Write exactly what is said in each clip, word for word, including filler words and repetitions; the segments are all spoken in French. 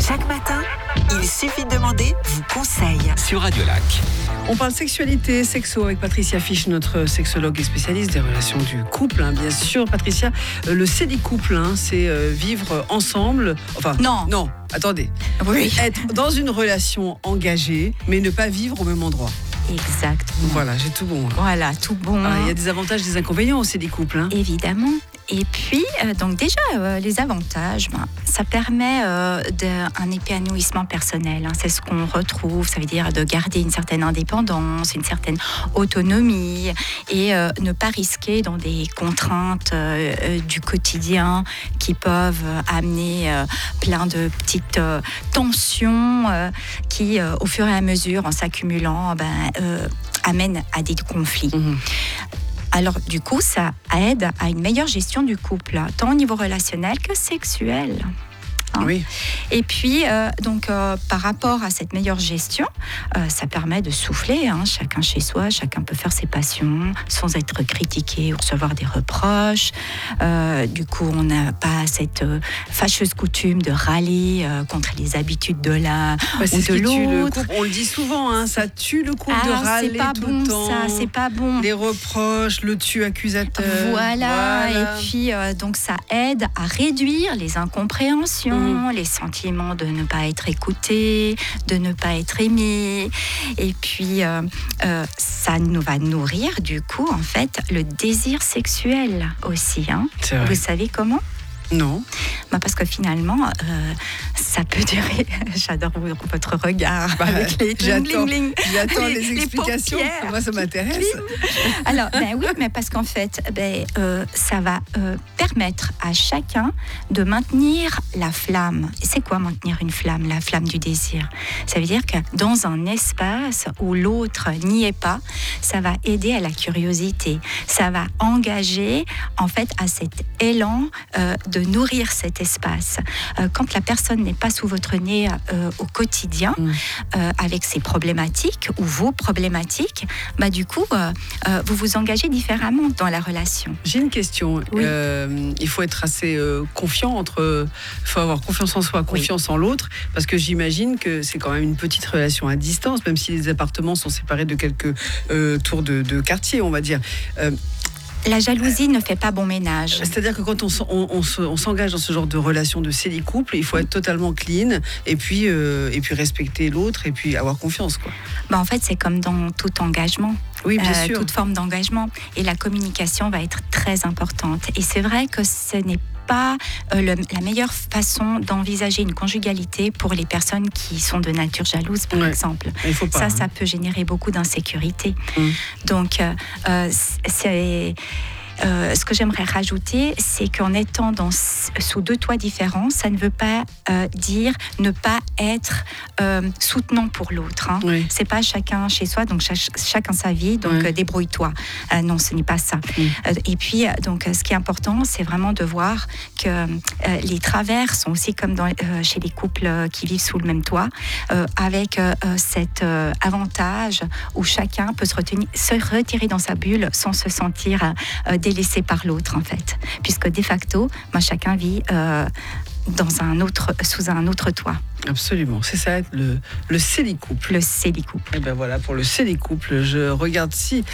Chaque matin, il suffit de demander, vous conseille. Sur Radio Lac. On parle sexualité, sexo avec Patricia Fisch, notre sexologue et spécialiste des relations du couple. Hein, bien sûr, Patricia, euh, le célicouple, hein, c'est euh, vivre ensemble. Enfin, non. Non, attendez. Oui. Être dans une relation engagée, mais ne pas vivre au même endroit. Exactement. Voilà, j'ai tout bon. Voilà, tout bon. Ah, il y a des avantages et des inconvénients au célicouple. Hein. Évidemment. Et puis, euh, donc déjà, euh, les avantages, ben, ça permet euh, de, un épanouissement personnel. Hein, c'est ce qu'on retrouve, ça veut dire de garder une certaine indépendance, une certaine autonomie et euh, ne pas risquer dans des contraintes euh, euh, du quotidien qui peuvent euh, amener euh, plein de petites euh, tensions euh, qui, euh, au fur et à mesure, en s'accumulant, ben, euh, amènent à des conflits. Mmh. Alors, du coup, ça aide à une meilleure gestion du couple, tant au niveau relationnel que sexuel. Hein. Oui. Et puis, euh, donc, euh, par rapport à cette meilleure gestion, euh, ça permet de souffler, hein, chacun chez soi, chacun peut faire ses passions sans être critiqué ou recevoir des reproches. Euh, du coup, on n'a pas cette euh, fâcheuse coutume de râler euh, contre les habitudes de l'un bah, ou de l'autre. Le on le dit souvent, hein, ça tue le couple ah, de râler c'est pas tout bon, le temps. Ça, c'est pas bon. Les reproches, le tu accusateur. Voilà, voilà. Et puis euh, donc ça aide à réduire les incompréhensions. Mmh. Les sentiments de ne pas être écouté, de ne pas être aimé. Et puis, euh, euh, ça nous va nourrir, du coup, en fait, le désir sexuel aussi. Hein. Vous savez comment ? Non. Bah parce que finalement, euh, ça peut durer. J'adore votre regard bah, avec les j'attends, bling, bling, j'attends les, les explications. Les Moi, ça m'intéresse. Alors, ben oui, mais parce qu'en fait, ben, euh, ça va euh, permettre à chacun de maintenir la flamme. Et c'est quoi maintenir une flamme ? La flamme du désir. Ça veut dire que dans un espace où l'autre n'y est pas, ça va aider à la curiosité. Ça va engager, en fait, à cet élan euh, de nourrir cet espace. Euh, quand la personne n'est pas sous votre nez euh, au quotidien, mmh. euh, avec ses problématiques ou vos problématiques, bah, du coup, euh, euh, vous vous engagez différemment dans la relation. J'ai une question. Oui. Euh, il faut être assez euh, confiant entre... Il faut avoir confiance en soi, confiance oui. en l'autre, parce que j'imagine que c'est quand même une petite relation à distance, même si les appartements sont séparés de quelques euh, tours de, de quartier, on va dire. Euh, La jalousie euh, ne fait pas bon ménage. C'est-à-dire que quand on, on, on, on s'engage dans ce genre de relation de célicouple, il faut être totalement clean et puis, euh, et puis respecter l'autre et puis avoir confiance, quoi. Bah en fait, c'est comme dans tout engagement. Oui, bien euh, sûr. Toute forme d'engagement. Et la communication va être très importante. Et c'est vrai que ce n'est pas euh, le, la meilleure façon d'envisager une conjugalité pour les personnes qui sont de nature jalouse, par ouais. exemple. Il faut pas, ça, hein. ça peut générer beaucoup d'insécurité. Mmh. Donc, euh, c'est... Euh, ce que j'aimerais rajouter, c'est qu'en étant dans, sous deux toits différents, ça ne veut pas euh, dire ne pas être euh, soutenant pour l'autre. Hein. Oui. C'est pas chacun chez soi, donc ch- chacun sa vie, donc oui. euh, débrouille-toi. Euh, non, ce n'est pas ça. Oui. Euh, et puis, donc, ce qui est important, c'est vraiment de voir que euh, les travers sont aussi comme dans, euh, chez les couples qui vivent sous le même toit, euh, avec euh, cet euh, avantage où chacun peut se, retenir, se retirer dans sa bulle sans se sentir euh, délaissé par l'autre, en fait, puisque de facto, moi, chacun vit euh, dans un autre, sous un autre toit. Absolument, c'est ça, le, le célicouple. Le célicouple. Et ben voilà, pour le célicouple, je regarde si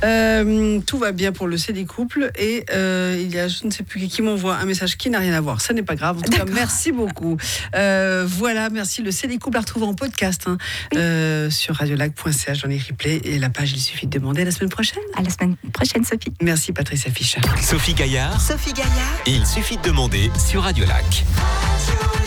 euh, tout va bien pour le célicouple et euh, il y a, je ne sais plus qui, qui m'envoie un message qui n'a rien à voir. Ça n'est pas grave. En tout D'accord. cas, merci beaucoup. Euh, voilà, merci. Le célicouple à retrouver en podcast hein, oui. euh, sur radiolac point c h dans les replays et la page. Il suffit de demander à la semaine prochaine. À la semaine prochaine, Sophie. Merci, Patricia Fisch. Sophie Gaillard. Sophie Gaillard. Et il suffit de demander sur Radio Lac.